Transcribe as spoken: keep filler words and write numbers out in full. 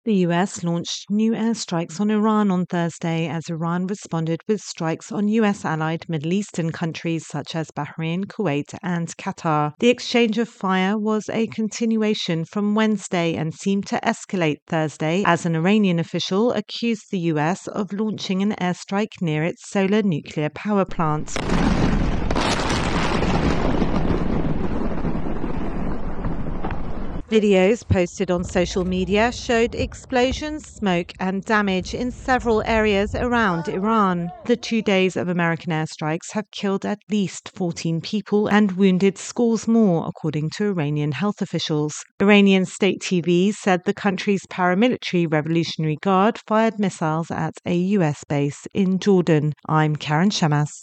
The U S launched new airstrikes on Iran on Thursday as Iran responded with strikes on U S-allied Middle Eastern countries such as Bahrain, Kuwait and Qatar. The exchange of fire was a continuation from Wednesday and seemed to escalate Thursday as an Iranian official accused the U S of launching an airstrike near its solar nuclear power plant. Videos posted on social media showed explosions, smoke and damage in several areas around Iran. The two days of American airstrikes have killed at least fourteen people and wounded scores more, according to Iranian health officials. Iranian state T V said the country's paramilitary Revolutionary Guard fired missiles at a U S base in Jordan. I'm Karen Shamas.